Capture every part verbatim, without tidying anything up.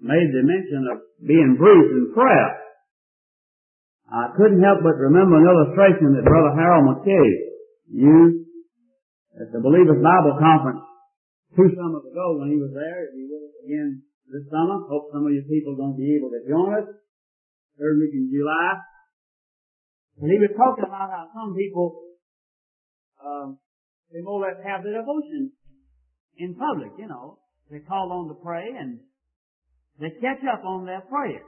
made the mention of being brief in prayer, I couldn't help but remember an illustration that Brother Harold McKay used at the Believers Bible Conference two summers ago when he was there. He will again this summer. Hope some of you people are going to be able to join us. Third week in July. And he was talking about how some people, um, they more or less have their devotion in public, you know. They call on to pray and they catch up on their prayer.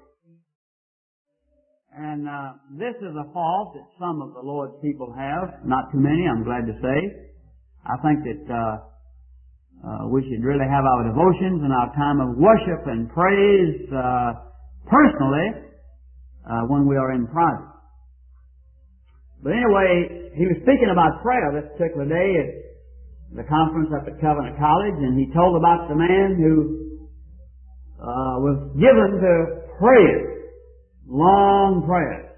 And uh, this is a fault that some of the Lord's people have. Not too many, I'm glad to say. I think that uh, uh, we should really have our devotions and our time of worship and praise uh, personally uh, when we are in private. But anyway, he was speaking about prayer this particular day at the conference up at Covenant College, and he told about the man who uh, was given to prayer, long prayers.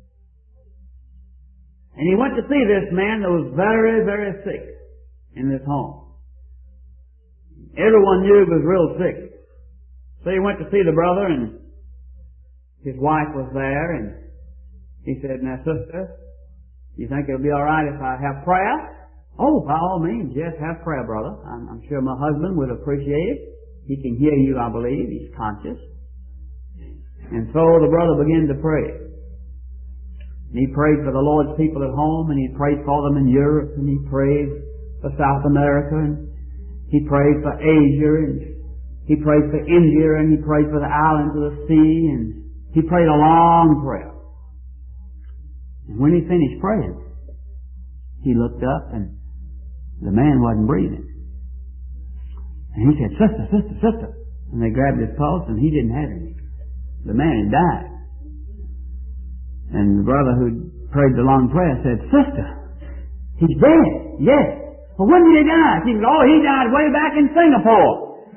And he went to see this man that was very, very sick in this home. Everyone knew he was real sick. So he went to see the brother, and his wife was there, and he said, "Now, sister, you think it'll be all right if I have prayer?" "Oh, by all means, yes, have prayer, brother. I'm, I'm sure my husband would appreciate it. He can hear you, I believe. He's conscious." And so the brother began to pray. And he prayed for the Lord's people at home, and he prayed for them in Europe, and he prayed for South America, and he prayed for Asia, and he prayed for India, and he prayed for the islands of the sea, and he prayed a long prayer. And when he finished praying, he looked up, and the man wasn't breathing. And he said, "Sister, sister, sister." And they grabbed his pulse, and he didn't have any. The man had died. And the brother who prayed the long prayer said, "Sister, he's dead." "Yes." "Well, when did he die?" He said, "Oh, he died way back in Singapore."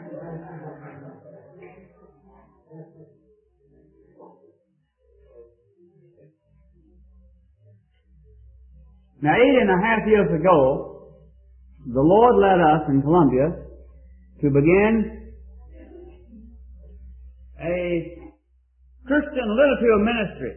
Now, eight and a half years ago, the Lord led us in Columbia to begin a Christian literature ministry.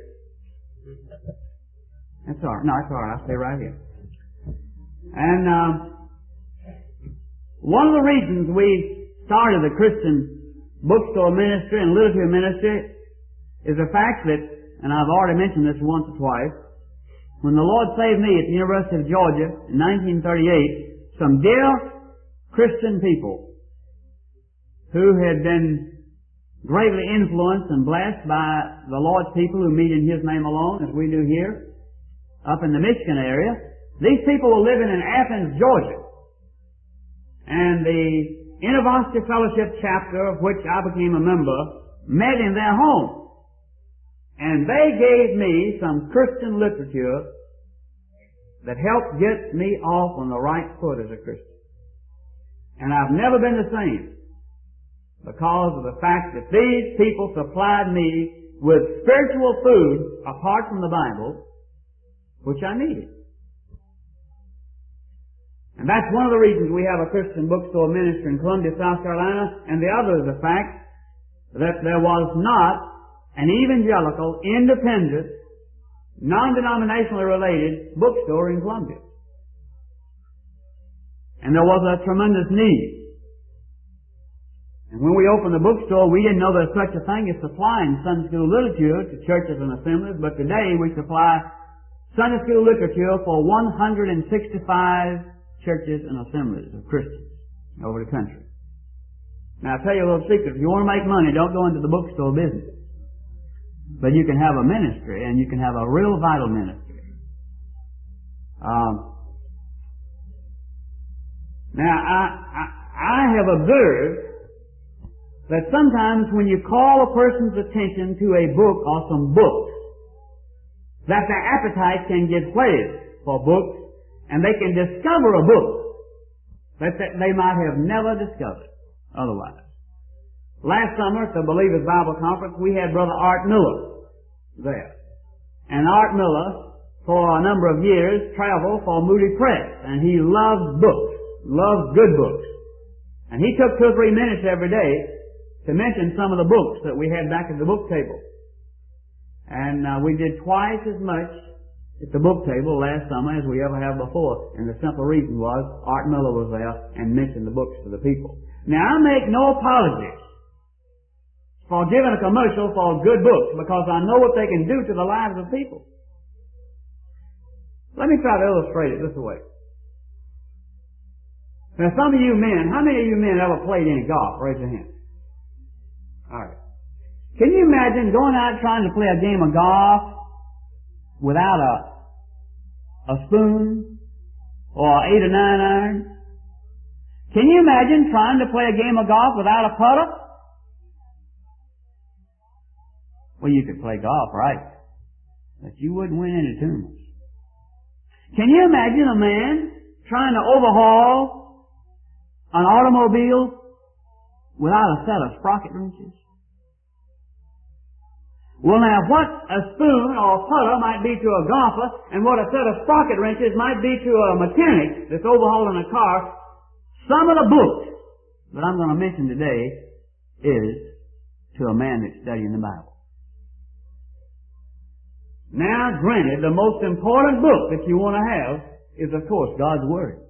That's all right. No, that's all right. I'll stay right here. And um, one of the reasons we started a Christian bookstore ministry and literature ministry is the fact that, and I've already mentioned this once or twice, when the Lord saved me at the University of Georgia in nineteen thirty-eight, some dear Christian people who had been greatly influenced and blessed by the Lord's people who meet in His name alone, as we do here, up in the Michigan area. These people were living in Athens, Georgia. And the InterVarsity Fellowship chapter, of which I became a member, met in their home. And they gave me some Christian literature that helped get me off on the right foot as a Christian. And I've never been the same because of the fact that these people supplied me with spiritual food apart from the Bible, which I needed. And that's one of the reasons we have a Christian bookstore ministry in Columbia, South Carolina, and the other is the fact that there was not an evangelical, independent, non-denominationally related bookstore in Columbia. And there was a tremendous need. And when we opened the bookstore, we didn't know there's such a thing as supplying Sunday school literature to churches and assemblies, but today we supply Sunday school literature for one hundred sixty-five churches and assemblies of Christians over the country. Now, I'll tell you a little secret. If you want to make money, don't go into the bookstore business. But you can have a ministry, and you can have a real vital ministry. Um, now, I, I, I have observed that sometimes when you call a person's attention to a book or some books, that their appetite can get whetted for books, and they can discover a book that they might have never discovered otherwise. Last summer at the Believers Bible Conference, we had Brother Art Miller there. And Art Miller, for a number of years, traveled for Moody Press, and he loved books, loved good books. And he took two or three minutes every day to mention some of the books that we had back at the book table. And uh, we did twice as much at the book table last summer as we ever have before. And the simple reason was Art Miller was there and mentioned the books to the people. Now, I make no apologies for giving a commercial for good books because I know what they can do to the lives of people. Let me try to illustrate it this way. Now, some of you men, how many of you men ever played any golf? Raise your hand. All right. Can you imagine going out trying to play a game of golf without a a spoon or an eight or nine iron? Can you imagine trying to play a game of golf without a putter? Well, you could play golf, right? But you wouldn't win any tournaments. Can you imagine a man trying to overhaul an automobile without a set of sprocket wrenches? Well, now, what a spoon or a putter might be to a golfer and what a set of sprocket wrenches might be to a mechanic that's overhauling a car, some of the books that I'm going to mention today is to a man that's studying the Bible. Now, granted, the most important book that you want to have is, of course, God's Word.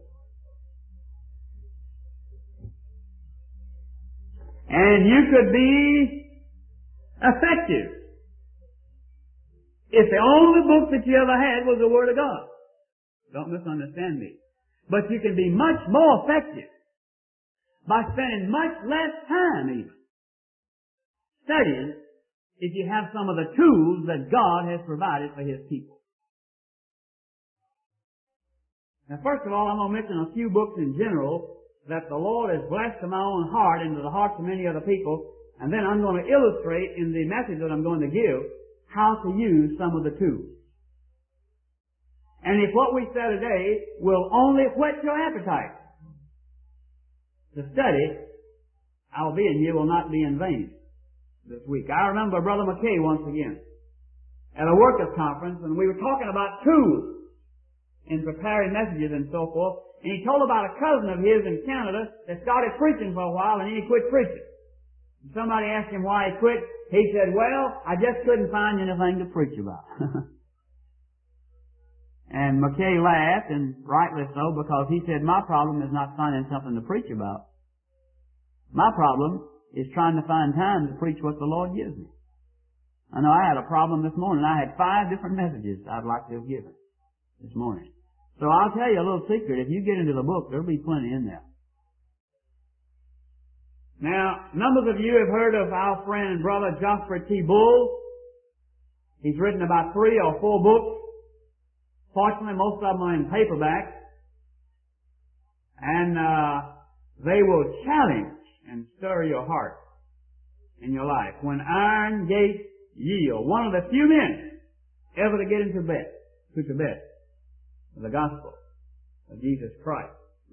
And you could be effective if the only book that you ever had was the Word of God. Don't misunderstand me. But you can be much more effective by spending much less time even studying if you have some of the tools that God has provided for His people. Now, first of all, I'm going to mention a few books in general that the Lord has blessed to my own heart and to the hearts of many other people, and then I'm going to illustrate in the message that I'm going to give how to use some of the tools. And if what we say today will only whet your appetite to study, our being here will not be in vain this week. I remember Brother McKay once again at a workers' conference, and we were talking about tools in preparing messages and so forth, and he told about a cousin of his in Canada that started preaching for a while and then he quit preaching. And somebody asked him why he quit. He said, well, I just couldn't find anything to preach about. And McKay laughed, and rightly so, because he said, my problem is not finding something to preach about. My problem is trying to find time to preach what the Lord gives me. I know I had a problem this morning. I had five different messages I'd like to have given this morning. So I'll tell you a little secret. If you get into the book, there'll be plenty in there. Now, numbers of you have heard of our friend and brother Joshua T. Bull. He's written about three or four books. Fortunately, most of them are in paperback. And uh, they will challenge and stir your heart in your life. When iron gates yield. One of the few men ever to get into bed, to Tibet, the gospel of Jesus Christ.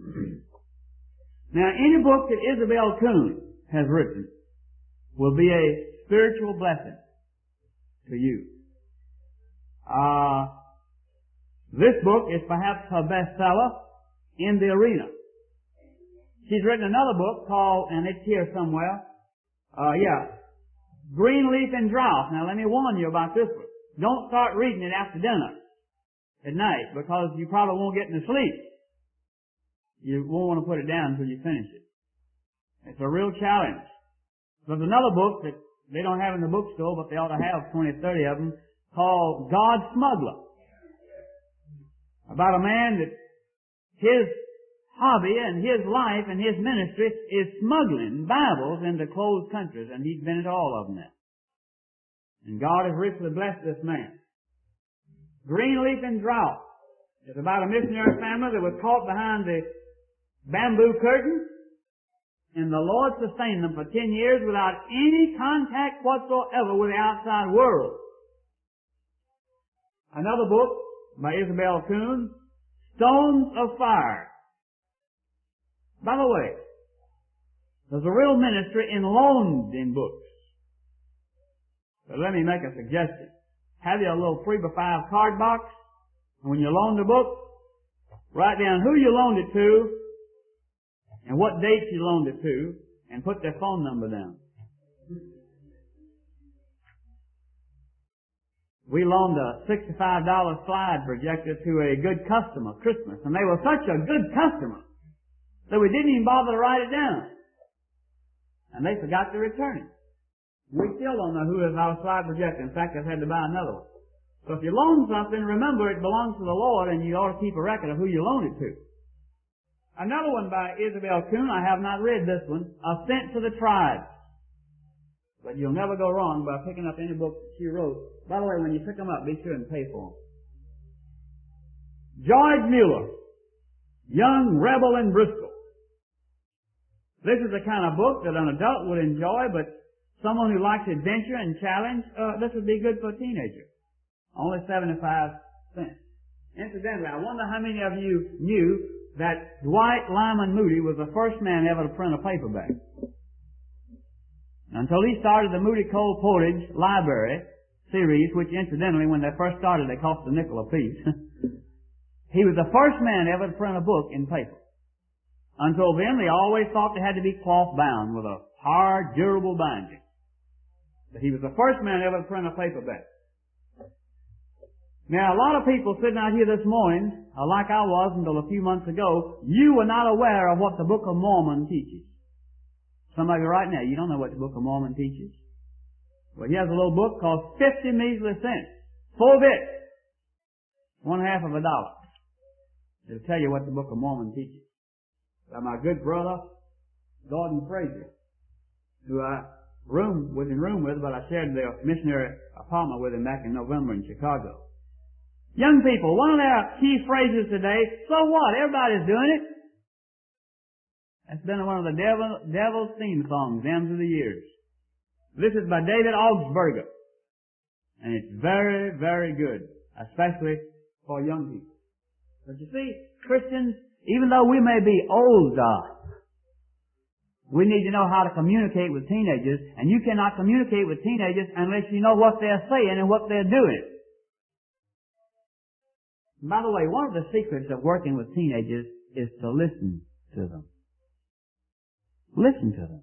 Now, any book that Isabel Kuhn has written will be a spiritual blessing to you. Uh, this book is perhaps her bestseller in the arena. She's written another book called, and it's here somewhere, uh, yeah, Green Leaf and Drought. Now, let me warn you about this one. Don't start reading it after dinner at night, because you probably won't get any sleep. You won't want to put it down until you finish it. It's a real challenge. There's another book that they don't have in the bookstore, but they ought to have twenty, thirty of them, called God's Smuggler. About a man that his hobby and his life and his ministry is smuggling Bibles into closed countries, and he's been into all of them now. And God has richly blessed this man. Green Leaf and Drought is about a missionary family that was caught behind the bamboo curtain, and the Lord sustained them for ten years without any contact whatsoever with the outside world. Another book by Isabel Kuhn, Stones of Fire. By the way, there's a real ministry in loaned in books. But let me make a suggestion. Have you a little three by five card box, and when you loan the book, write down who you loaned it to, and what date you loaned it to, and put their phone number down. We loaned a sixty-five dollar slide projector to a good customer Christmas, and they were such a good customer that we didn't even bother to write it down. And they forgot to return it. We still don't know who is our slide projector. In fact, I've had to buy another one. So if you loan something, remember it belongs to the Lord, and you ought to keep a record of who you loan it to. Another one by Isabel Kuhn, I have not read this one, Ascent to the Tribes. But you'll never go wrong by picking up any book she wrote. By the way, when you pick them up, be sure and pay for them. George Mueller, Young Rebel in Bristol. This is the kind of book that an adult would enjoy, but someone who likes adventure and challenge, uh, this would be good for a teenager. Only seventy-five cents. Incidentally, I wonder how many of you knew that Dwight Lyman Moody was the first man ever to print a paperback. Until he started the Moody Cole Portage Library series, which incidentally, when they first started, they cost a nickel apiece. He was the first man ever to print a book in paper. Until then, they always thought they had to be cloth bound with a hard, durable binding. But he was the first man ever to print a paperback. Now, a lot of people sitting out here this morning, like I was until a few months ago, you were not aware of what the Book of Mormon teaches. Some of you right now, you don't know what the Book of Mormon teaches. Well, here's a little book called fifty measly cents. Four bits. One half of a dollar. It'll tell you what the Book of Mormon teaches. By my good brother, Gordon Fraser, who I room, was in room with, but I shared the missionary apartment with him back in November in Chicago. Young people, one of their key phrases today, so what? Everybody's doing it. That's been one of the devil, devil's theme songs down through the years. This is by David Augsburger. And it's very, very good, especially for young people. But you see, Christians, even though we may be old gods, we need to know how to communicate with teenagers, and you cannot communicate with teenagers unless you know what they're saying and what they're doing. And by the way, one of the secrets of working with teenagers is to listen to them. Listen to them.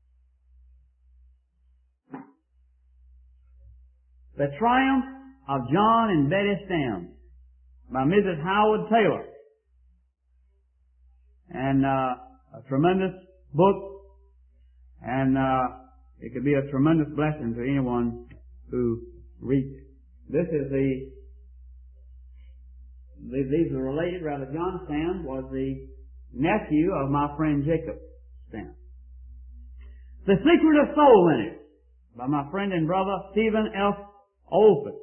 The Triumph of John and Betty Stam by Missus Howard Taylor. And uh, a tremendous book, and uh, it could be a tremendous blessing to anyone who reads it. This is the, the these are related, rather. John Stam was the nephew of my friend Jacob Stam. The Secret of Soul Winners by my friend and brother Stephen F. Olford.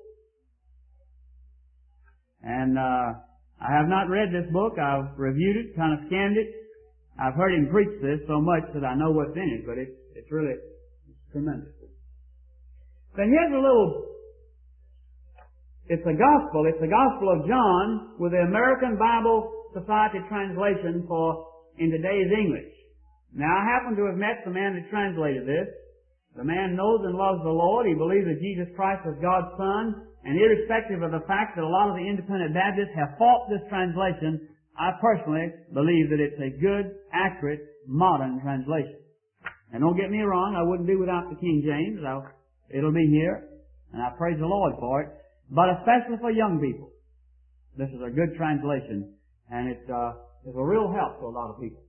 And uh, I have not read this book. I've reviewed it, kind of scanned it. I've heard him preach this so much that I know what's in it, but it's, it's really it's tremendous. Then here's a little, it's a gospel. It's the Gospel of John with the American Bible Society translation for in today's English. Now, I happen to have met the man that translated this. The man knows and loves the Lord. He believes that Jesus Christ was God's Son. And irrespective of the fact that a lot of the independent Baptists have fought this translation, I personally believe that it's a good, accurate, modern translation. And don't get me wrong, I wouldn't do without the King James. I'll, it'll be here, and I praise the Lord for it. But especially for young people, this is a good translation, and it uh, is a real help to a lot of people.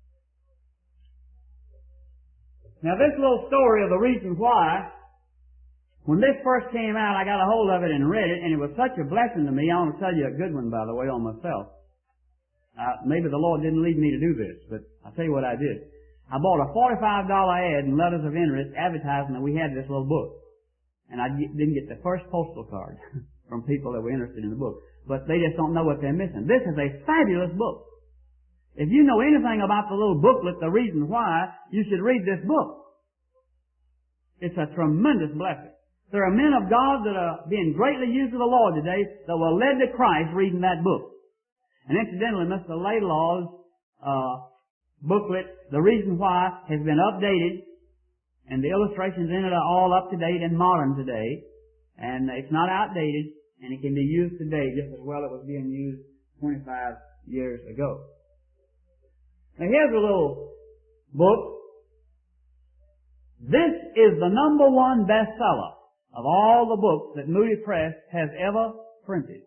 Now, this little story of the reason why, when this first came out, I got a hold of it and read it, and it was such a blessing to me. I want to tell you a good one, by the way, on myself. Uh, maybe the Lord didn't lead me to do this, but I'll tell you what I did. I bought a forty-five dollar ad in Letters of Interest advertising that we had this little book. And I didn't get the first postal card from people that were interested in the book. But they just don't know what they're missing. This is a fabulous book. If you know anything about the little booklet, The Reason Why, you should read this book. It's a tremendous blessing. There are men of God that are being greatly used of the Lord today that were led to Christ reading that book. And incidentally, Mister Laidlaw's uh, booklet, The Reason Why, has been updated, and the illustrations in it are all up to date and modern today. And it's not outdated, and it can be used today just as well as it was being used twenty-five years ago. Now here's a little book This is the number one bestseller of all the books that Moody Press has ever printed.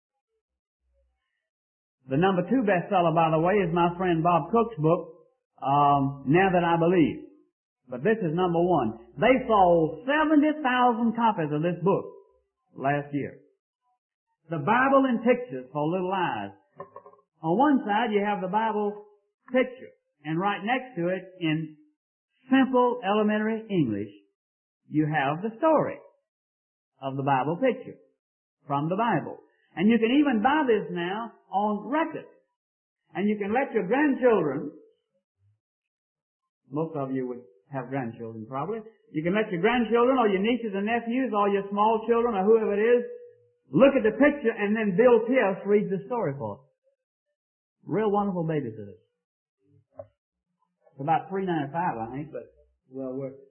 The number two bestseller, by the way, is my friend Bob Cook's book, um, Now That I Believe. But this is number one. They sold seventy thousand copies of this book last year. The Bible in Pictures for Little Eyes. On one side you have the Bible picture, and right next to it, in simple elementary English, you have the story of the Bible picture from the Bible. And you can even buy this now on record. And you can let your grandchildren, most of you would have grandchildren probably, you can let your grandchildren or your nieces and nephews or your small children or whoever it is look at the picture, and then Bill Pierce reads the story for us. Real wonderful babysitters. It's about three ninety-five, I think, but well worth it.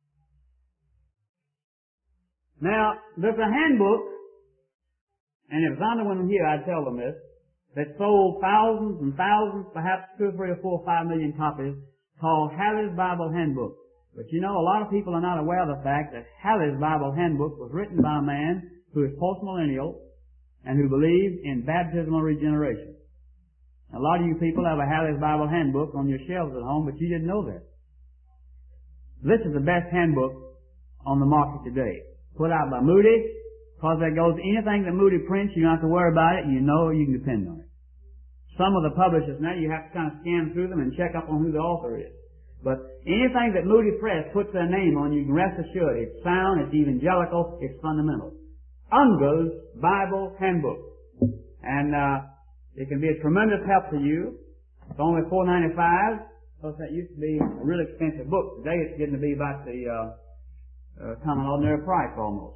Now, there's a handbook, and if Zonda went here, I'd tell them this, that sold thousands and thousands, perhaps two or three or four or five million copies, called Halley's Bible Handbook. But you know, a lot of people are not aware of the fact that Halley's Bible Handbook was written by a man who is postmillennial and who believed in baptismal regeneration. A lot of you people have a Halley's Bible Handbook on your shelves at home, but you didn't know that. This is the best handbook on the market today. Put out by Moody, because that goes, anything that Moody prints, you don't have to worry about it, you know you can depend on it. Some of the publishers now, you have to kind of scan through them and check up on who the author is. But anything that Moody Press puts their name on, you can rest assured it's sound, it's evangelical, it's fundamental. Unger's Bible Handbook. And, uh, it can be a tremendous help to you. It's only four ninety-five, because that used to be a real expensive book. Today it's getting to be about the, uh, uh common ordinary price almost.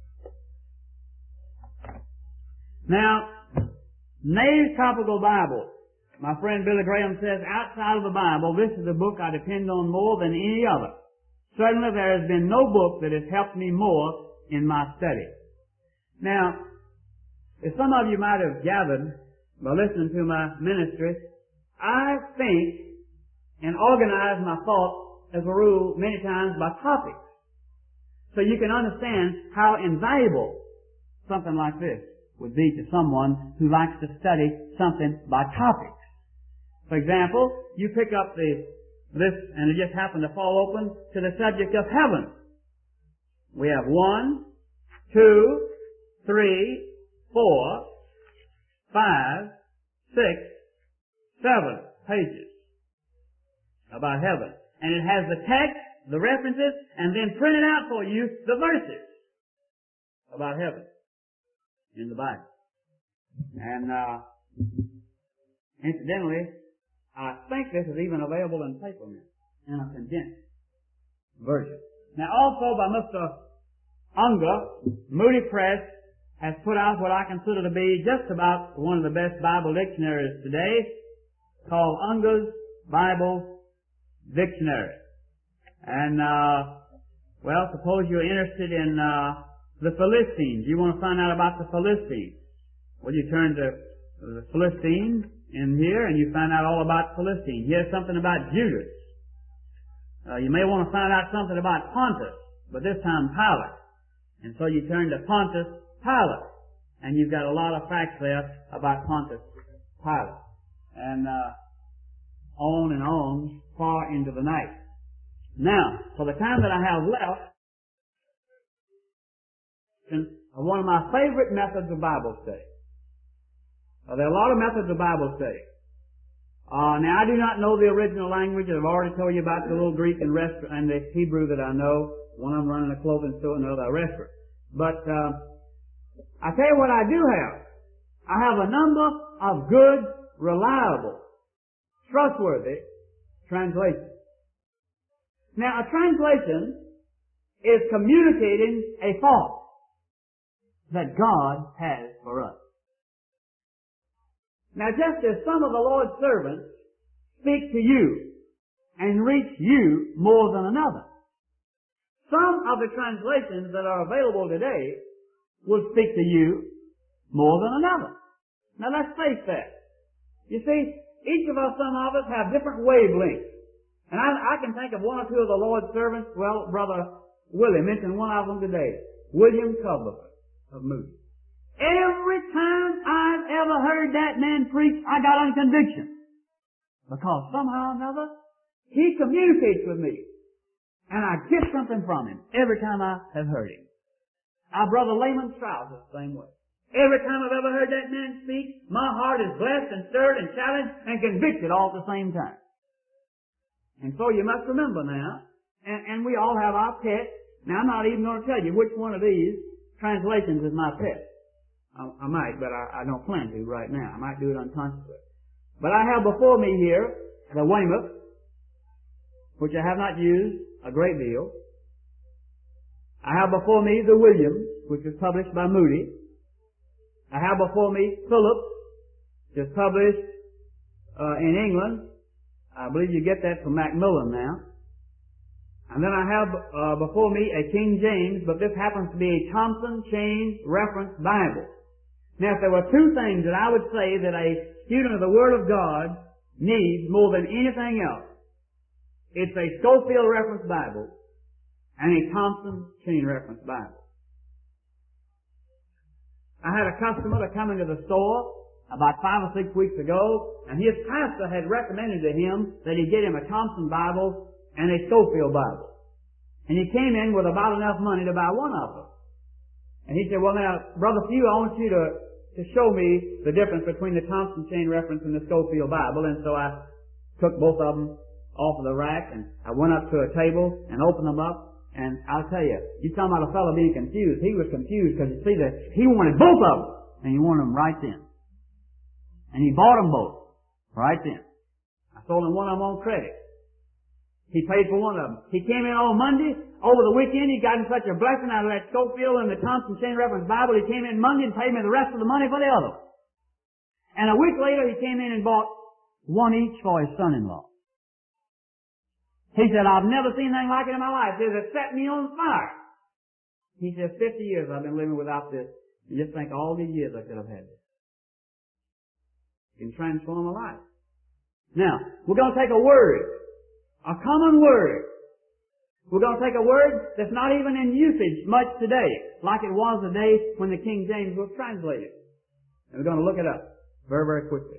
Now, Nave's Topical Bible. My friend Billy Graham says, outside of the Bible, this is a book I depend on more than any other. Certainly there has been no book that has helped me more in my study. Now, as some of you might have gathered by listening to my ministry, I think and organize my thoughts, as a rule, many times by topics. So you can understand how invaluable something like this would be to someone who likes to study something by topics. For example, you pick up the this, and it just happened to fall open to the subject of heaven. We have one, two, three, four, five, six, seven pages about heaven. And it has the text, the references, and then printed out for you the verses about heaven in the Bible. And, uh, incidentally, I think this is even available in paper now, in a condensed version. Now also by Mister Unger, Moody Press has put out what I consider to be just about one of the best Bible dictionaries today, called Unger's Bible Dictionary. And, uh, well, suppose you're interested in, uh, the Philistines. You want to find out about the Philistines. Well, you turn to the Philistines in here and you find out all about Philistines. Here's something about Judas. Uh, you may want to find out something about Pontus, but this time Pilate. And so you turn to Pontus Pilate. And you've got a lot of facts there about Pontius Pilate. And uh, on and on, far into the night. Now, for the time that I have left, one of my favorite methods of Bible study. Uh, there are a lot of methods of Bible study. Uh, now, I do not know the original language. I've already told you about the little Greek and, restaurant, and the Hebrew that I know. One of them running a clothing store, another a restaurant. But uh, I tell you what I do have. I have a number of good, reliable, trustworthy translations. Now, a translation is communicating a thought that God has for us. Now, just as some of the Lord's servants speak to you and reach you more than another, some of the translations that are available today will speak to you more than another. Now let's face that. You see, each of us, some of us, have different wavelengths And I, I can think of one or two of the Lord's servants. Well, Brother Willie mentioned one of them today. William Cubler of Moody. Every time I've ever heard that man preach, I got on conviction. Because somehow or another, he communicates with me. And I get something from him every time I have heard him. Our Brother Layman Strauss is the same way. Every time I've ever heard that man speak, my heart is blessed and stirred and challenged and convicted all at the same time. And so you must remember now, and, and we all have our pet. Now I'm not even going to tell you which one of these translations is my pet. I, I might, but I, I don't plan to right now. I might do it unconsciously. But I have before me here the Weymouth, which I have not used a great deal. I have before me the Williams, which was published by Moody. I have before me Phillips, which is published uh, in England. I believe you get that from Macmillan now. And then I have uh, before me a King James, but this happens to be a Thompson Chain Reference Bible. Now, if there were two things that I would say that a student of the Word of God needs more than anything else, it's a Scofield Reference Bible and a Thompson Chain Reference Bible. I had a customer that come into the store about five or six weeks ago, and his pastor had recommended to him that he get him a Thompson Bible and a Scofield Bible. And he came in with about enough money to buy one of them. And he said, well now, Brother Few, I want you to, to show me the difference between the Thompson Chain Reference and the Scofield Bible. And so I took both of them off of the rack, and I went up to a table and opened them up. And I'll tell you, you talking about a fellow being confused. He was confused because you see that he wanted both of them, and he wanted them right then. And he bought them both right then. I sold him one of them on credit. He paid for one of them. He came in on Monday. Over the weekend, he got in such a blessing out of that Scofield and the Thompson Chain Reference Bible. He came in Monday and paid me the rest of the money for the other. And a week later, he came in and bought one each for his son-in-law. He said, I've never seen anything like it in my life. He says, it set me on fire. He says, fifty years I've been living without this. You just think all these years I could have had this. It can transform a life. Now, we're going to take a word, a common word. We're going to take a word that's not even in usage much today, like it was the day when the King James was translated. And we're going to look it up very, very quickly.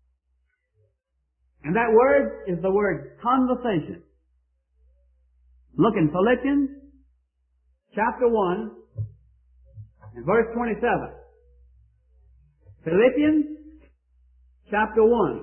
And that word is the word conversation. Look in Philippians chapter one and verse twenty-seven. Philippians chapter one.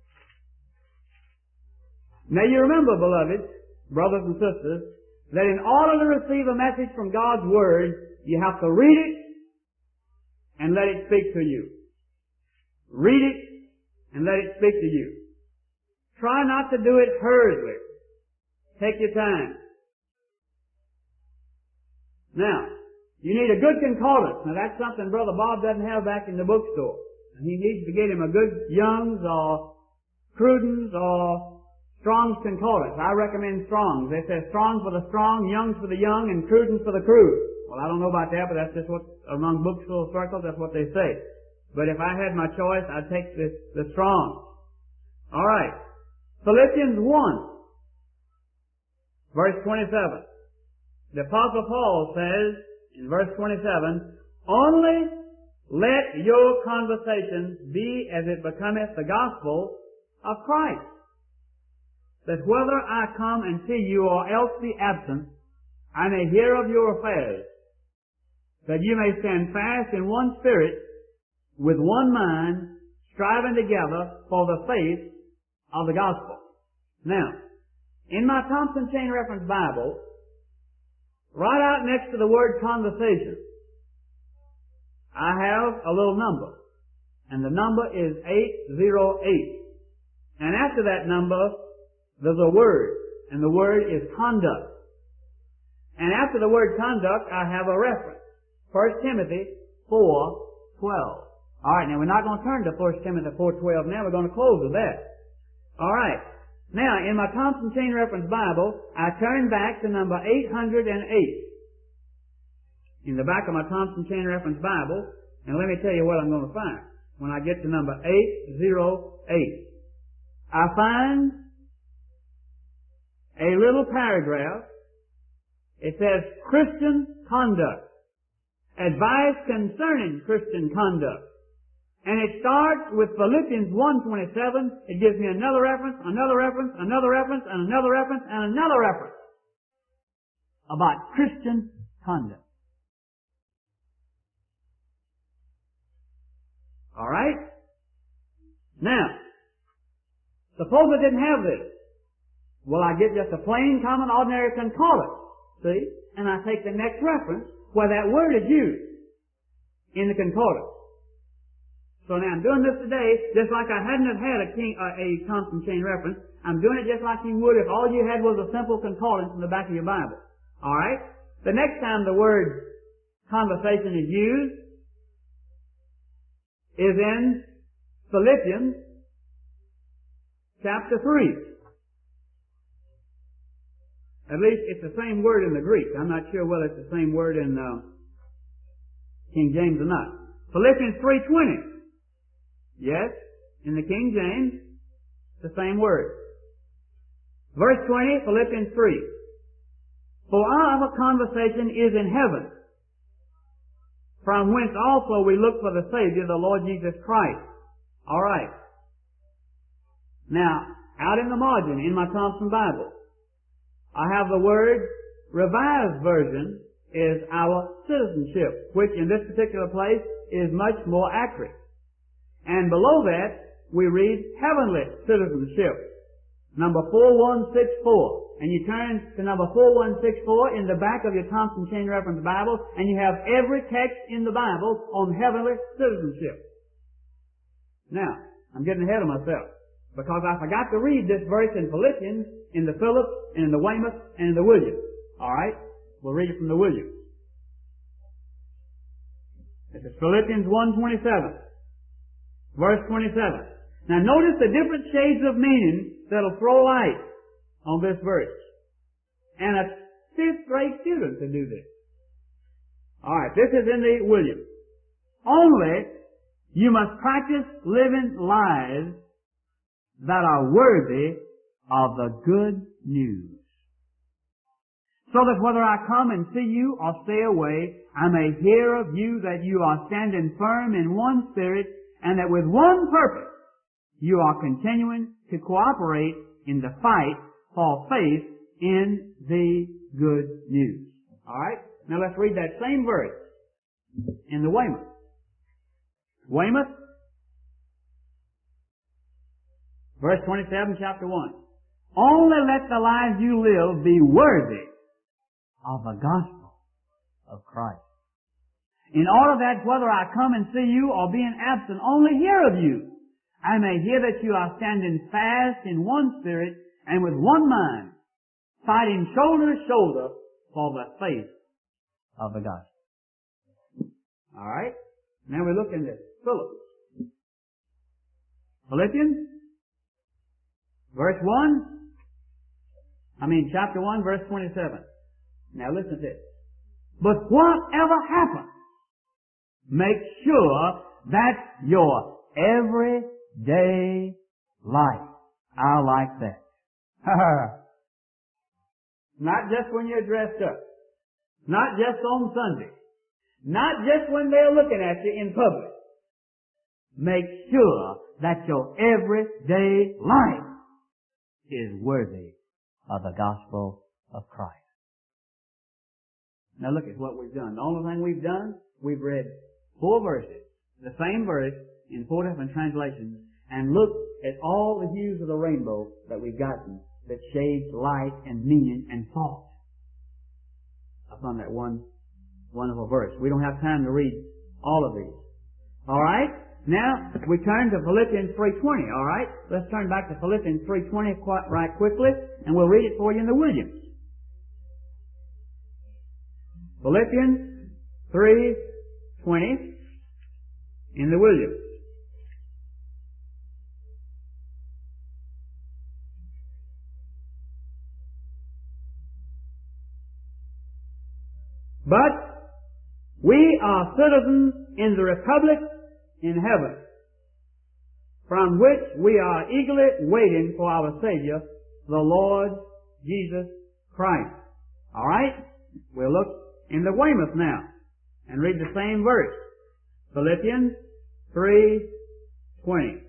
Now you remember, beloved, brothers and sisters, that in order to receive a message from God's Word, you have to read it and let it speak to you. Read it and let it speak to you. Try not to do it hurriedly. Take your time. Now, you need a good concordance. Now that's something Brother Bob doesn't have back in the bookstore. And he needs to get him a good Young's or Cruden's or Strong's concordance. I recommend Strong's. They say Strong's for the strong, Young's for the young, and Cruden's for the crude. Well, I don't know about that, but that's just what, among bookstore circles, that's what they say. But if I had my choice, I'd take the, the Strong's. Alright. Philippians one, verse twenty-seven. The Apostle Paul says, in verse twenty-seven, only let your conversations be as it becometh the gospel of Christ, that whether I come and see you or else be absent, I may hear of your affairs, that you may stand fast in one spirit, with one mind, striving together for the faith of the gospel. Now, in my Thompson Chain Reference Bible, right out next to the word conversation, I have a little number, and the number is eight oh eight. And after that number, there's a word, and the word is conduct. And after the word conduct, I have a reference. First Timothy four twelve. Alright, now we're not going to turn to First Timothy four twelve now, we're going to close with that. Alright, now in my Thompson Chain Reference Bible, I turn back to number eight hundred eight. In the back of my Thompson Chain Reference Bible, and let me tell you what I'm going to find. When I get to number eight oh eight, I find a little paragraph. It says Christian conduct. Advice concerning Christian conduct. And it starts with Philippians one twenty-seven. It gives me another reference, another reference, another reference, and another reference, and another reference about Christian conduct. All right? Now, suppose I didn't have this. Well, I get just a plain, common, ordinary concordance. See? And I take the next reference where that word is used in the concordance. So now I'm doing this today just like I hadn't have had a, king, uh, a Thompson chain reference. I'm doing it just like you would if all you had was a simple concordance in the back of your Bible. All right? The next time the word conversation is used is in Philippians chapter three. At least it's the same word in the Greek. I'm not sure whether it's the same word in uh, King James or not. Philippians three twenty. Yes, in the King James, it's the same word. Verse twenty, Philippians three. For our conversation is in heaven, from whence also we look for the Savior, the Lord Jesus Christ. All right. Now, out in the margin, in my Thompson Bible, I have the word Revised Version is our citizenship, which in this particular place is much more accurate. And below that, we read heavenly citizenship, number four one six four. And you turn to number four one six four in the back of your Thompson Chain Reference Bible, and you have every text in the Bible on heavenly citizenship. Now, I'm getting ahead of myself, because I forgot to read this verse in Philippians, in the Phillips, and in the Weymouth, and in the Williams. Alright? We'll read it from the Williams. This is Philippians one twenty-seven. Verse twenty-seven. Now notice the different shades of meaning that'll throw light on this verse. And a fifth grade student could do this. Alright, this is in the Williams. Only you must practice living lives that are worthy of the good news. So that whether I come and see you or stay away, I may hear of you that you are standing firm in one spirit, and that with one purpose you are continuing to cooperate in the fight for faith in the good news. Alright? Now let's read that same verse in the Weymouth. Weymouth, verse twenty-seven, chapter one. Only let the lives you live be worthy of the gospel of Christ. In order that whether I come and see you or being absent only hear of you, I may hear that you are standing fast in one spirit and with one mind, fighting shoulder to shoulder for the faith of the gospel. Alright? Now we look into Philippians. Philippians, verse one, I mean chapter one, verse twenty-seven. Now listen to this. But whatever happens, make sure that's your everyday life. I like that. Not just when you're dressed up. Not just on Sunday. Not just when they're looking at you in public. Make sure that your everyday life is worthy of the gospel of Christ. Now look at what we've done. The only thing we've done, we've read four verses, the same verse in four different translations, and look at all the hues of the rainbow that we've gotten that shades light and meaning and thought upon that one wonderful verse. We don't have time to read all of these. Alright? Now, we turn to Philippians three twenty, alright? Let's turn back to Philippians three twenty quite right quickly, and we'll read it for you in the Williams. Philippians three twenty in the Williams. But we are citizens in the republic in heaven, from which we are eagerly waiting for our Savior, the Lord Jesus Christ. All right? We'll look in the Weymouth now and read the same verse. Philippians three twenty.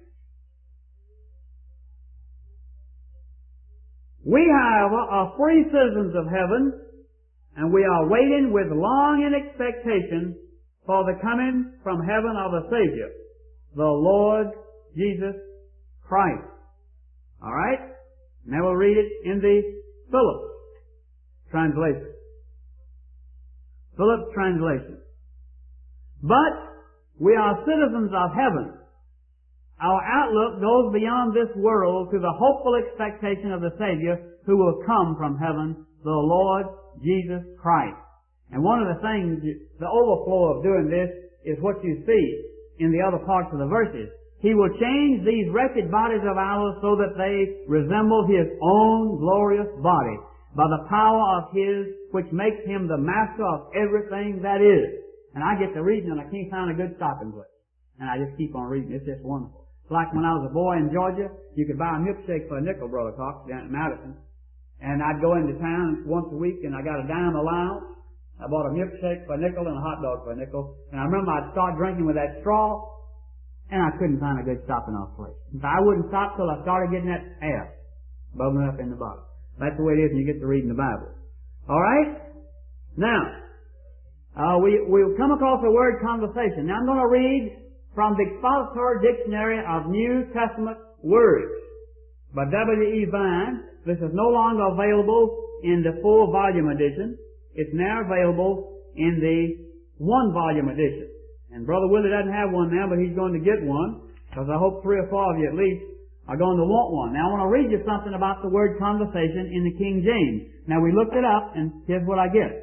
We, however, are free citizens of heaven, and we are waiting with longing expectation for the coming from heaven of a Savior, the Lord Jesus Christ. All right? Now we'll read it in the Phillips translation. Phillips translation. But we are citizens of heaven. Our outlook goes beyond this world to the hopeful expectation of the Savior who will come from heaven, the Lord Jesus Christ. And one of the things, the overflow of doing this is what you see in the other parts of the verses. He will change these wretched bodies of ours so that they resemble His own glorious body by the power of His which makes Him the master of everything that is. And I get to reading and I can't find a good stopping place. And I just keep on reading. It's just wonderful. It's like when I was a boy in Georgia, you could buy a milkshake for a nickel, Brother Cox, down at Madison. And I'd go into town once a week and I got a dime allowance. I bought a milkshake for a nickel and a hot dog for a nickel. And I remember I'd start drinking with that straw, and I couldn't find a good stopping off place. So I wouldn't stop till I started getting that air bubbling up in the bottom. That's the way it is when you get to reading the Bible. All right? Now, uh, we, we'll come across the word conversation. Now I'm going to read from the Expository Dictionary of New Testament Words by W E Vine. This is no longer available in the full volume edition. It's now available in the one volume edition. And Brother Willie doesn't have one now, but he's going to get one, because I hope three or four of you at least are going to want one. Now I want to read you something about the word conversation in the King James. Now we looked it up, and here's what I get.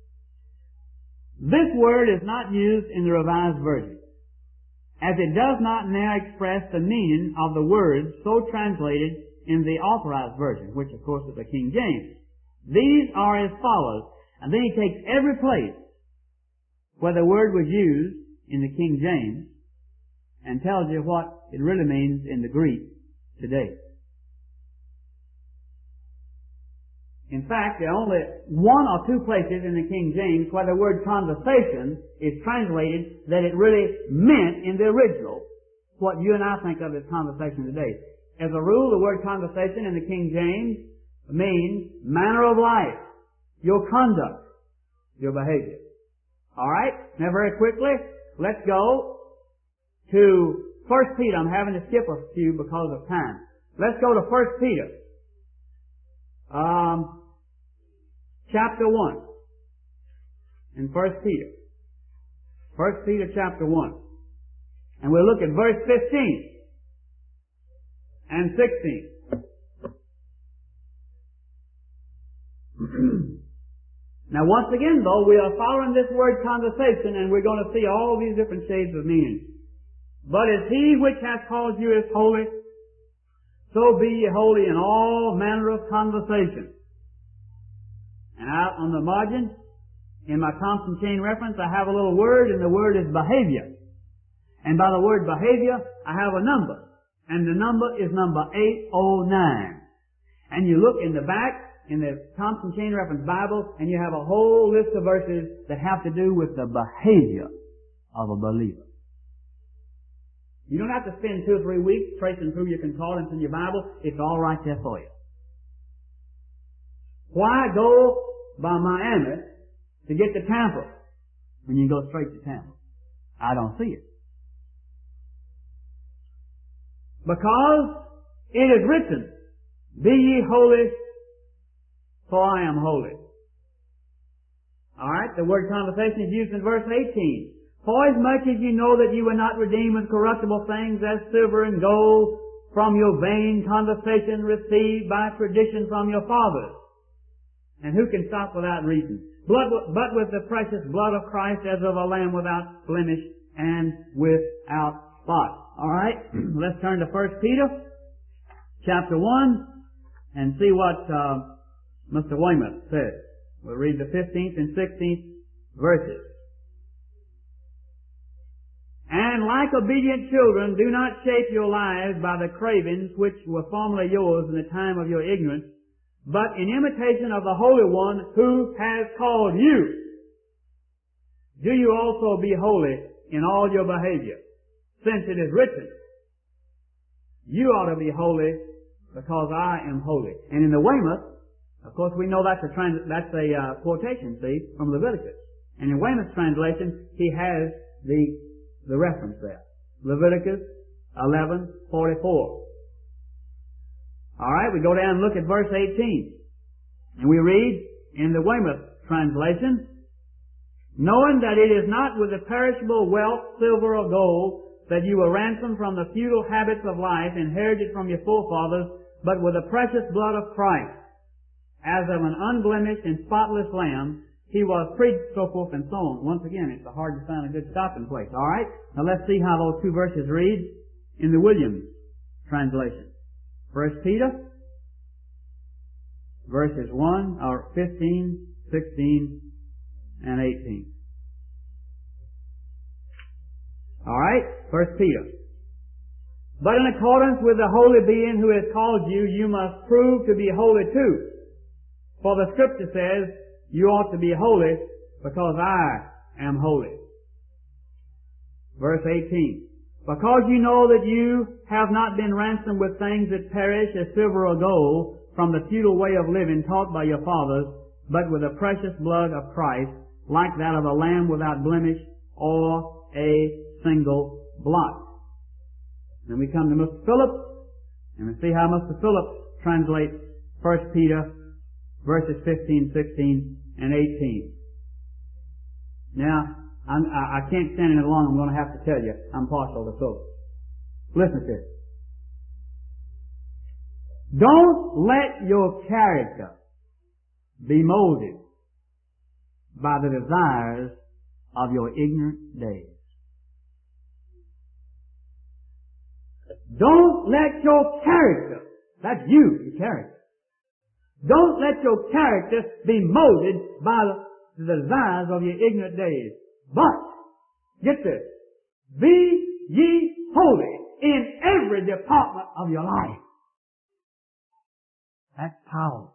This word is not used in the Revised Version, as it does not now express the meaning of the words so translated in the Authorized Version, which of course is the King James. These are as follows, and then he takes every place where the word was used in the King James and tells you what it really means in the Greek today. In fact, there are only one or two places in the King James where the word conversation is translated that it really meant in the original what you and I think of as conversation today. As a rule, the word conversation in the King James means manner of life, your conduct, your behavior. All right? Now very quickly, let's go to First Peter. I'm having to skip a few because of time. Let's go to First Peter. Um, chapter one. In First Peter. First Peter chapter one. And we'll look at verse fifteen and sixteen. Now once again though, we are following this word conversation, and we're going to see all these different shades of meaning. But as He which hath called you is holy, so be ye holy in all manner of conversation. And out on the margin, in my Thompson Chain reference, I have a little word, and the word is behavior. And by the word behavior, I have a number. And the number is number eight oh nine. And you look in the back, in the Thompson Chain Reference Bible, and you have a whole list of verses that have to do with the behavior of a believer. You don't have to spend two or three weeks tracing through your concordance in your Bible. It's all right there for you. Why go by Miami to get to Tampa when you can go straight to Tampa? I don't see it. Because it is written, be ye holy, for I am holy. Alright, the word conversation is used in verse eighteen. For as much as you know that you were not redeemed with corruptible things as silver and gold from your vain conversation received by tradition from your fathers. And who can stop without reason? Blood, but with the precious blood of Christ as of a lamb without blemish and without spot. Alright, let's turn to First Peter chapter one and see what uh, Mister Weymouth says. We'll read the fifteenth and sixteenth verses. And like obedient children, do not shape your lives by the cravings which were formerly yours in the time of your ignorance, but in imitation of the Holy One who has called you, do you also be holy in all your behavior, since it is written, you ought to be holy because I am holy. And in the Weymouth, of course, we know that's a trans- that's a uh, quotation, see, from Leviticus. And in Weymouth's translation, he has the the reference there. Leviticus eleven forty-four. All right, we go down and look at verse eighteen, and we read in the Weymouth translation, knowing that it is not with the perishable wealth, silver or gold, that you were ransomed from the futile habits of life inherited from your forefathers, but with the precious blood of Christ, as of an unblemished and spotless lamb, he was preached, so forth and so on. Once again, it's hard to find a good stopping place. All right? Now let's see how those two verses read in the Williams translation. First Peter, verses one, or fifteen, sixteen, and eighteen. All right? First Peter. But in accordance with the holy being who has called you, you must prove to be holy too. For the Scripture says, you ought to be holy because I am holy. Verse eighteen. Because you know that you have not been ransomed with things that perish as silver or gold from the futile way of living taught by your fathers, but with the precious blood of Christ, like that of a lamb without blemish or a single blot. Then we come to Mister Phillips, and we see how Mister Phillips translates First Peter verses fifteen, sixteen, and eighteen. Now, I'm, I, I can't stand any longer. I'm going to have to tell you, I'm partial to Phillips. Listen to this. Don't let your character be molded by the desires of your ignorant days. Don't let your character, that's you, your character. Don't let your character be molded by the desires of your ignorant days. But, get this, be ye holy in every department of your life. That's powerful.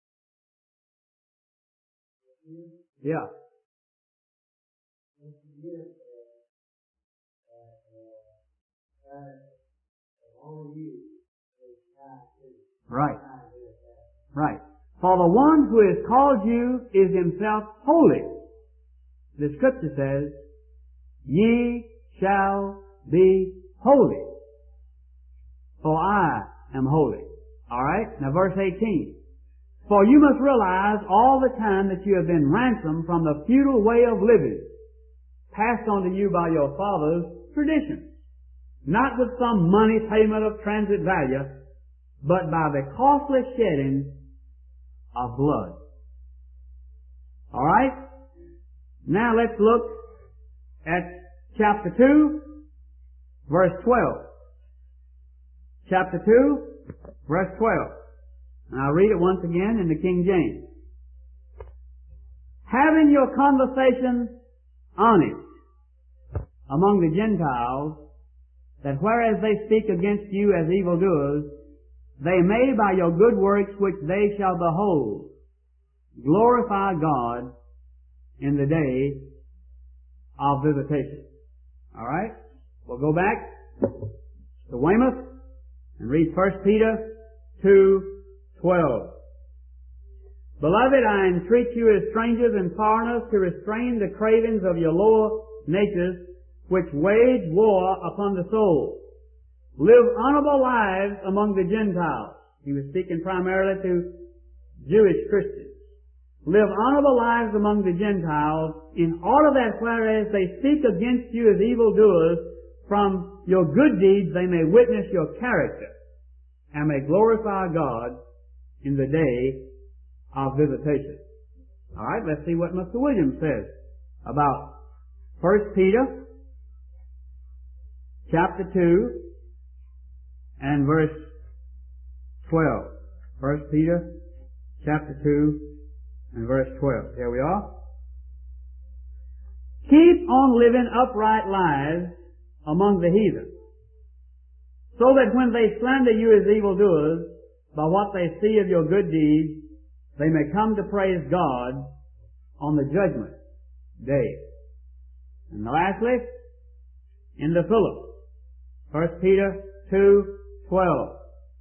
Yeah. Right. Right. For the one who has called you is himself holy. The Scripture says, ye shall be holy, for I am holy. Alright? Now verse eighteen. For you must realize all the time that you have been ransomed from the futile way of living, passed on to you by your father's tradition, not with some money payment of transit value, but by the costly shedding of blood. Alright? Now let's look at chapter two, verse twelve. Chapter two, verse twelve. And I'll read it once again in the King James. Having your conversation honest among the Gentiles, that whereas they speak against you as evildoers, they may by your good works which they shall behold glorify God in the day of visitation. Alright? We'll go back to Weymouth and read First Peter two twelve. Beloved, I entreat you as strangers and foreigners to restrain the cravings of your lower natures which wage war upon the soul. Live honorable lives among the Gentiles. He was speaking primarily to Jewish Christians. Live honorable lives among the Gentiles, in order that whereas they speak against you as evildoers, from your good deeds they may witness your character, and may glorify God in the day of visitation. Alright, let's see what Mister Williams says about First Peter chapter two and verse twelve. First Peter chapter two and verse twelve. Here we are. Keep on living upright lives among the heathen, so that when they slander you as evildoers, by what they see of your good deeds, they may come to praise God on the judgment day. And lastly, in the Philip, First Peter two twelve.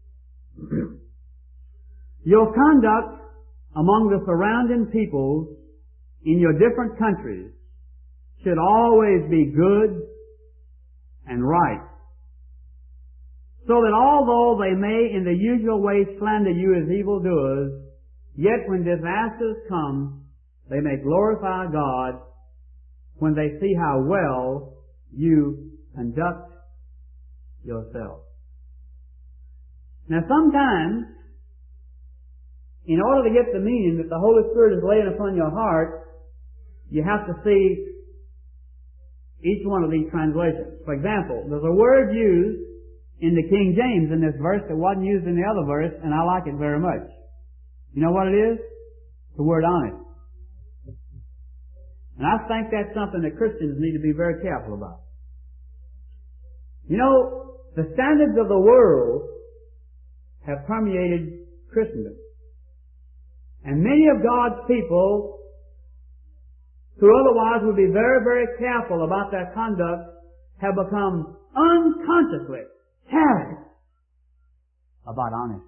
Your conduct among the surrounding peoples in your different countries should always be good and right, so that although they may in the usual way slander you as evildoers, yet when disasters come, they may glorify God when they see how well you conduct yourself. Now sometimes, in order to get the meaning that the Holy Spirit is laying upon your heart, you have to see each one of these translations. For example, there's a word used in the King James in this verse that wasn't used in the other verse, and I like it very much. You know what it is? The word honest. And I think that's something that Christians need to be very careful about. You know, the standards of the world have permeated Christendom. And many of God's people who otherwise would be very, very careful about their conduct have become unconsciously careless about honesty.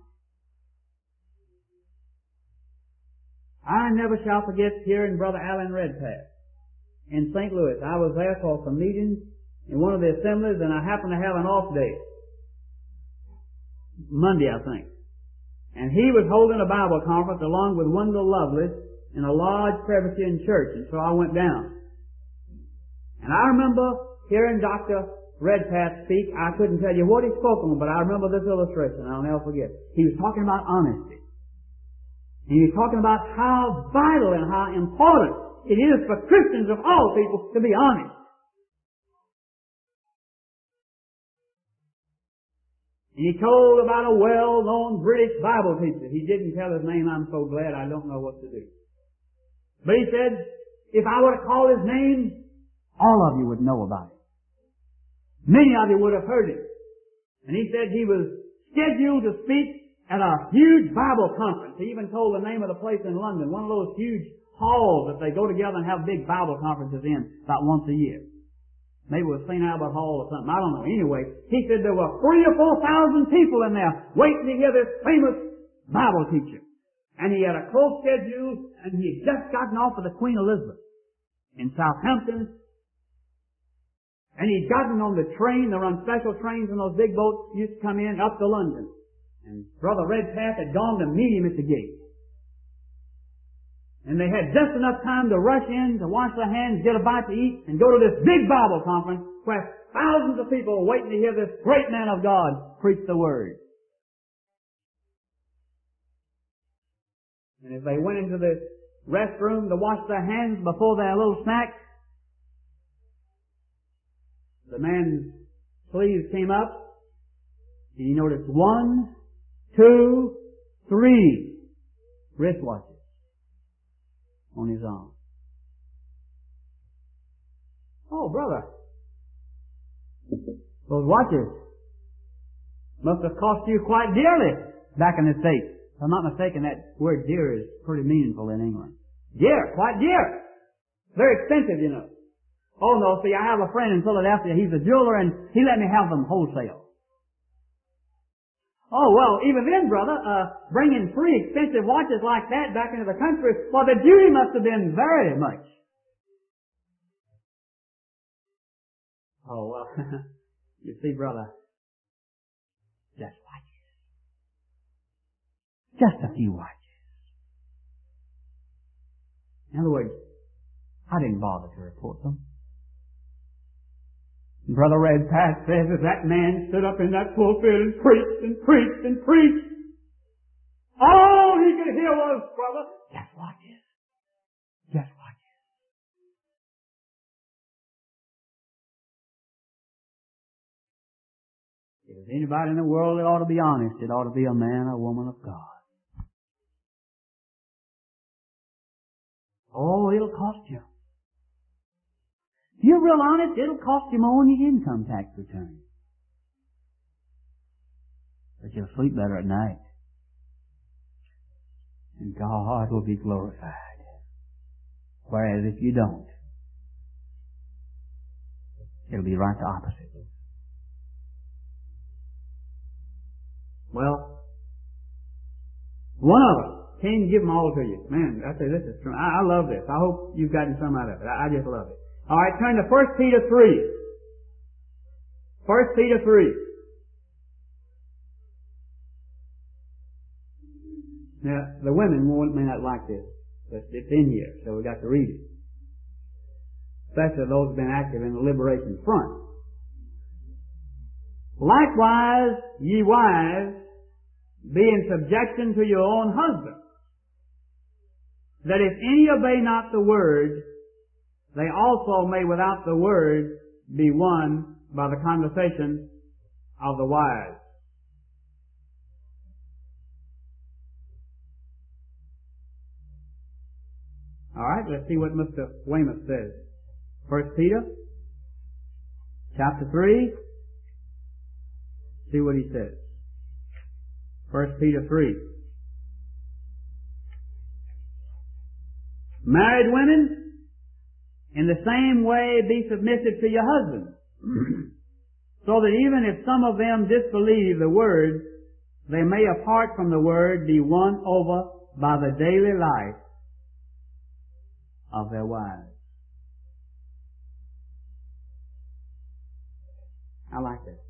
I never shall forget hearing Brother Allen Redpath in Saint Louis. I was there for some meetings in one of the assemblies, and I happened to have an off day. Monday, I think. And he was holding a Bible conference along with Wendell Lovelace in a large Presbyterian church, and so I went down. And I remember hearing Doctor Redpath speak. I couldn't tell you what he spoke on, but I remember this illustration. I'll never forget. He was talking about honesty. And he was talking about how vital and how important it is for Christians of all people to be honest. And he told about a well-known British Bible teacher. He didn't tell his name. I'm so glad I don't know what to do. But he said, if I were to call his name, all of you would know about it. Many of you would have heard it. And he said he was scheduled to speak at a huge Bible conference. He even told the name of the place in London, one of those huge halls that they go together and have big Bible conferences in about once a year. Maybe it was Saint Albert Hall or something. I don't know. Anyway, he said there were three or four thousand people in there waiting to hear this famous Bible teacher. And he had a close schedule, and he had just gotten off of the Queen Elizabeth in Southampton. And he'd gotten on the train. They run special trains, and those big boats used to come in up to London. And Brother Redpath had gone to meet him at the gate. And they had just enough time to rush in, to wash their hands, get a bite to eat, and go to this big Bible conference where thousands of people were waiting to hear this great man of God preach the Word. And as they went into the restroom to wash their hands before their little snack, the man's sleeves came up, and he noticed one, two, three wristwatches on his arm. Oh, brother, those watches must have cost you quite dearly back in the States. If I'm not mistaken, that word dear is pretty meaningful in England. Dear, quite dear. Very expensive, you know. Oh no, see, I have a friend in Philadelphia. He's a jeweler, and he let me have them wholesale. Oh, well, even then, brother, uh, bringing three expensive watches like that back into the country, well, the duty must have been very much. Oh, well, you see, brother, just watches. Just a few watches. In other words, I didn't bother to report them. Brother Redpath says that that man stood up in that pulpit and preached and preached and preached. All he could hear was, brother, just watches. Just watches. If there's anybody in the world that ought to be honest, it ought to be a man or woman of God. Oh, it'll cost you. If you're real honest, it'll cost you more on your income tax return. But you'll sleep better at night. and God will be glorified. Whereas if you don't, it'll be right the opposite. Well, one of us, can't even give them all to you. Man, I say this is true. I, I love this. I hope you've gotten some out of it. I, I just love it. All right, turn to First Peter three. First Peter three. Now, the women may not like this, but it's in here, so we've got to read it. Especially those who have been active in the liberation front. Likewise, ye wives, be in subjection to your own husbands, that if any obey not the word, they also may without the word be won by the conversation of the wise. All right, let's see what Mister Weymouth says. First Peter, chapter three. See what he says. First Peter three. Married women, in the same way be submissive to your husbands, so that even if some of them disbelieve the word, they may apart from the word be won over by the daily life of their wives. I like that.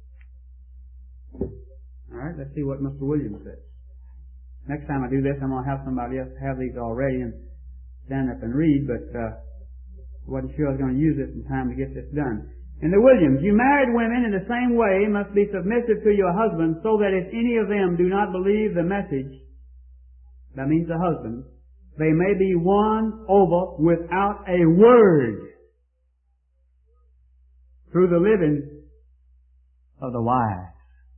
All right, let's see what Mister Williams says. Next time I do this, I'm going to have somebody else have these already and stand up and read, but uh, wasn't sure I was going to use this in time to get this done. In the Williams, you married women in the same way must be submissive to your husbands, so that if any of them do not believe the message, that means the husband, they may be won over without a word through the living of the wives.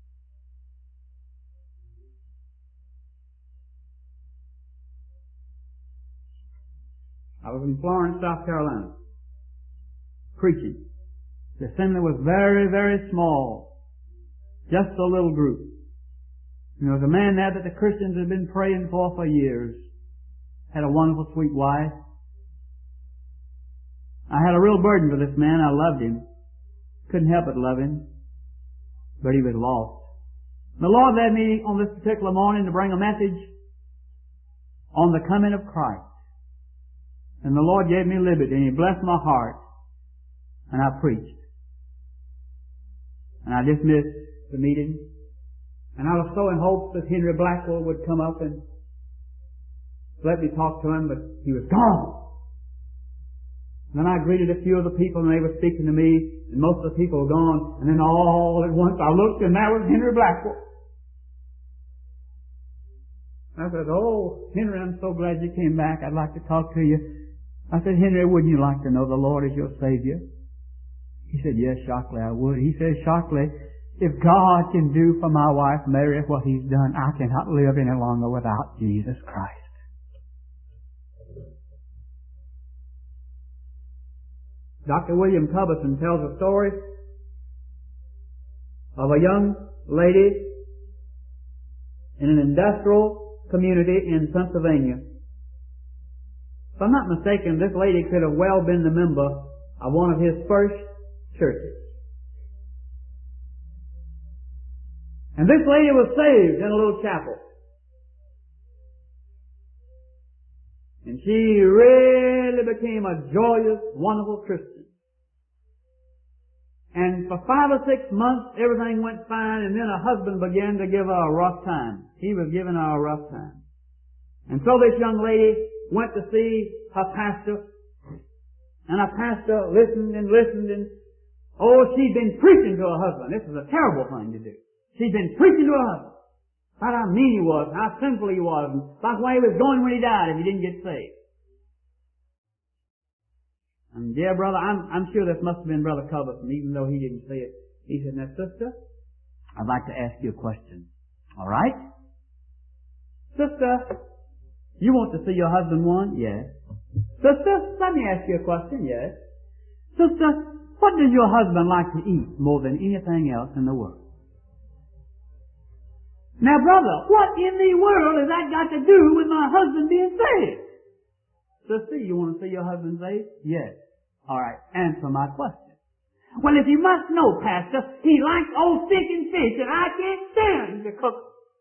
I was in Florence, South Carolina, preaching. The assembly was very, very small. Just a little group. And there was a man there that the Christians had been praying for for years. Had a wonderful, sweet wife. I had a real burden for this man. I loved him. Couldn't help but love him. But he was lost. The Lord led me on this particular morning to bring a message on the coming of Christ. And the Lord gave me liberty, and He blessed my heart, and I preached. And I dismissed the meeting. And I was so in hopes that Henry Blackwell would come up and let me talk to him, but he was gone. And then I greeted a few of the people, and they were speaking to me, and most of the people were gone. And then all at once I looked, and there was Henry Blackwell. I said, "Oh, Henry, I'm so glad you came back. I'd like to talk to you." I said, "Henry, wouldn't you like to know the Lord as your Savior?" He said, "Yes, Shockley, I would." He said, "Shockley, if God can do for my wife Mary what He's done, I cannot live any longer without Jesus Christ." Doctor William Cubberson tells a story of a young lady in an industrial community in Pennsylvania. If I'm not mistaken, this lady could have well been the member of one of his first churches. And this lady was saved in a little chapel. And she really became a joyous, wonderful Christian. And for five or six months, everything went fine, and then her husband began to give her a rough time. He was giving her a rough time. And so this young lady went to see her pastor, and her pastor listened and listened, and oh, she'd been preaching to her husband. This is a terrible thing to do. She'd been preaching to her husband about how mean he was, how sinful he was, and about why he was going when he died if he didn't get saved. And dear brother, I'm, I'm sure this must have been Brother Cubberson, even though he didn't say it. He said, "Now, sister, I'd like to ask you a question. All right? Sister, you want to see your husband won?" "Yes." "Sister, let me ask you a question." "Yes." "Sister, what does your husband like to eat more than anything else in the world?" Now, brother, what in the world has that got to do with my husband being saved? Sister, you want to see your husband saved? Yes. All right, answer my question. Well, if you must know, Pastor, he likes old stinking fish and I can't stand to cook.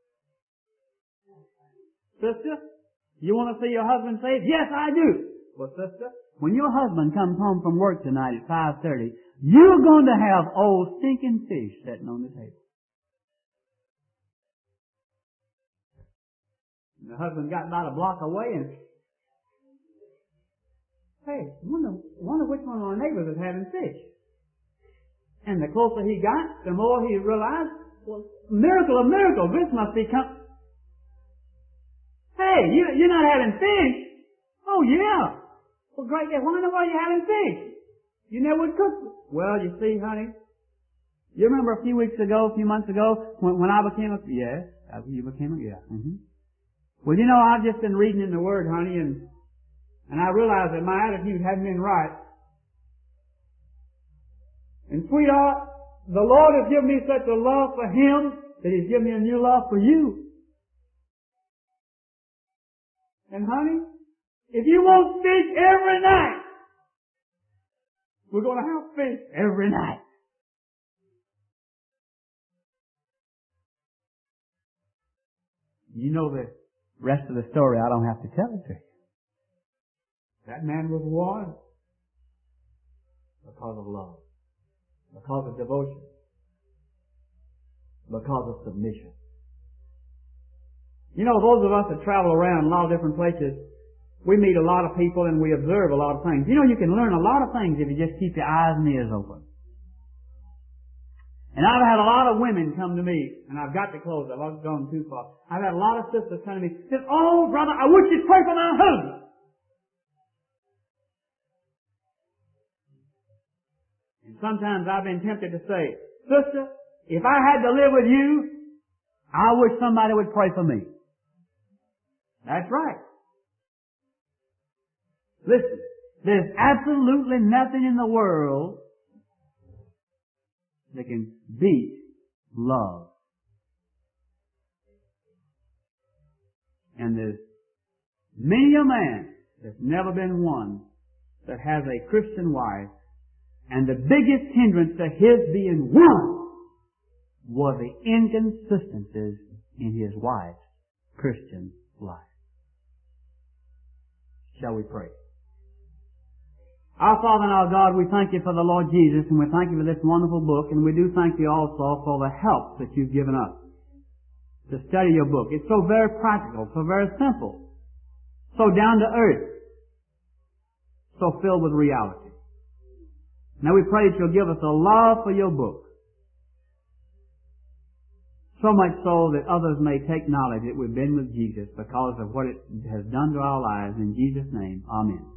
Sister, you want to see your husband saved? Yes, I do. Well, sister, when your husband comes home from work tonight at five thirty, you're going to have old stinking fish sitting on the table. The husband got about a block away and, hey, wonder, wonder which one of our neighbors is having fish. And the closer he got, the more he realized, well, miracle of miracles, this must be come. Hey, you, you're not having fish? Oh, yeah. Well, great. Why in the world are you having fish? You never would cook. Well, you see, honey, you remember a few weeks ago, a few months ago, when, when I became a, yes, you became a, yeah. Mm-hmm. Well, you know, I've just been reading in the Word, honey, and, and I realized that my attitude hadn't been right. And sweetheart, the Lord has given me such a love for Him that He's given me a new love for you. And honey, if you want fish every night, we're going to have fish every night. You know the rest of the story. I don't have to tell it to you. That man was won because of love, because of devotion, because of submission. You know, those of us that travel around a lot of different places, we meet a lot of people and we observe a lot of things. You know, you can learn a lot of things if you just keep your eyes and ears open. And I've had a lot of women come to me, and I've got to close. I've gone too far. I've had a lot of sisters come to me and say, oh, brother, I wish you'd pray for my husband. And sometimes I've been tempted to say, sister, if I had to live with you, I wish somebody would pray for me. That's right. Listen, there's absolutely nothing in the world that can beat love. And there's many a man that's never been one that has a Christian wife, and the biggest hindrance to his being one was the inconsistencies in his wife's Christian life. Shall we pray? Our Father and our God, we thank you for the Lord Jesus, and we thank you for this wonderful book, and we do thank you also for the help that you've given us to study your book. It's so very practical, so very simple, so down to earth, so filled with reality. Now we pray that you'll give us a love for your book, so much so that others may take knowledge that we've been with Jesus because of what it has done to our lives. In Jesus' name, amen.